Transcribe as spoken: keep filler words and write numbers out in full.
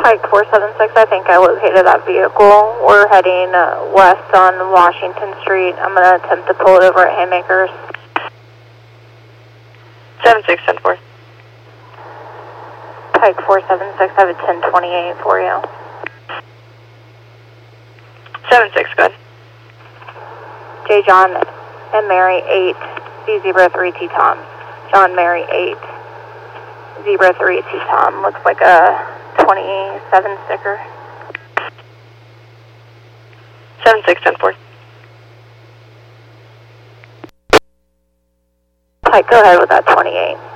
Pike four seven six, I think I located that vehicle. We're heading uh, west on Washington Street. I'm going to attempt to pull it over at Haymakers. seven six, ten four. Pike four seven six, I have a ten twenty-eight for you. seven six, good. J. John and Mary eight, B zero three T Tom. John Mary eight, zero three T Tom. Looks like a twenty-seven sticker. seven six, ten four. Pike, go ahead with that twenty-eight.